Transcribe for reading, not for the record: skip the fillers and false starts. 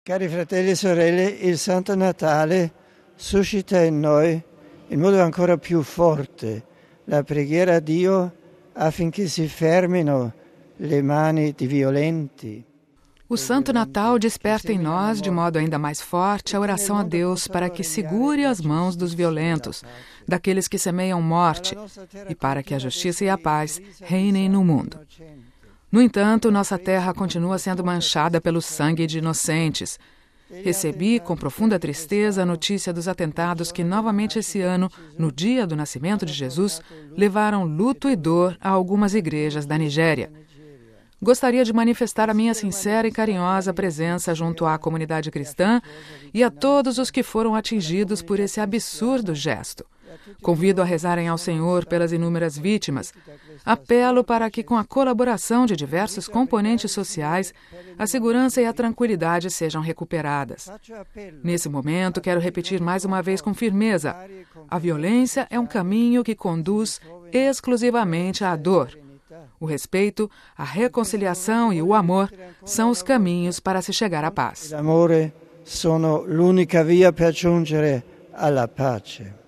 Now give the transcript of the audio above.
Cari fratelli e sorelle, il Santo Natale suscita in noi in modo ancora più forte la preghiera a Dio affinché si fermino le mani di violenti. O Santo Natal desperta em nós, de modo ainda mais forte, a oração a Deus para que segure as mãos dos violentos, daqueles que semeiam morte, e para que a justiça e a paz reinem no mundo. No entanto, nossa terra continua sendo manchada pelo sangue de inocentes. Recebi, com profunda tristeza, a notícia dos atentados que, novamente esse ano, no dia do nascimento de Jesus, levaram luto e dor a algumas igrejas da Nigéria. Gostaria de manifestar a minha sincera e carinhosa presença junto à comunidade cristã e a todos os que foram atingidos por esse absurdo gesto. Convido a rezarem ao Senhor pelas inúmeras vítimas. Apelo para que, com a colaboração de diversos componentes sociais, a segurança e a tranquilidade sejam recuperadas. Nesse momento, quero repetir mais uma vez com firmeza: a violência é um caminho que conduz exclusivamente à dor. O respeito, a reconciliação e o amor são os caminhos para se chegar à paz. L'amore sono l'unica via per giungere alla pace.